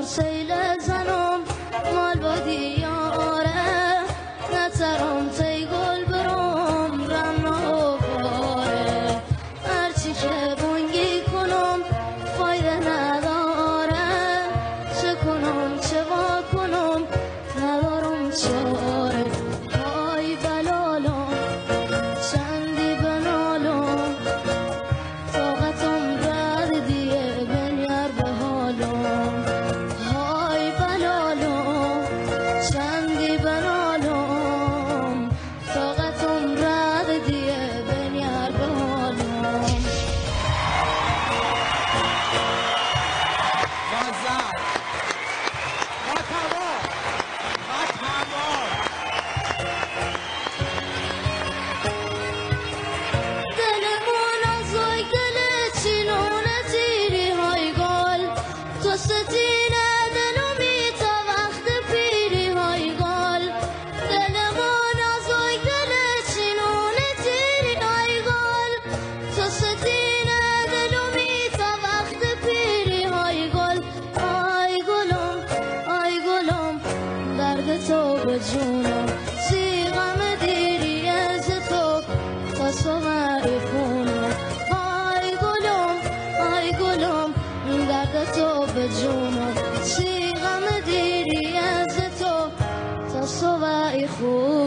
سیل زنم مال با دیاره نترم تی گل برم رم و باره هرچی که بونگی کنم فایده نداره چه کنم چه وا کنم ندارم چاره های بلالم چندی بنالم طاقتم رد دیگه بنیر به حالم های بلالم چندی بنالم طاقتم رد دیگه بنیر به حالم دلمون آزای گل چینونه تیری های گل تو ستینه دلومی تا وقت پیری های گل دلمون آزای گل چینونه تیری های گل تو ستینه دلومی تا وقت پیری های گل آی گلم درد تو به جونم سیغم دیری از تو تا سوار خونم آی گلم درد تو به جونم سیغم دیری از تو تا سوار خونم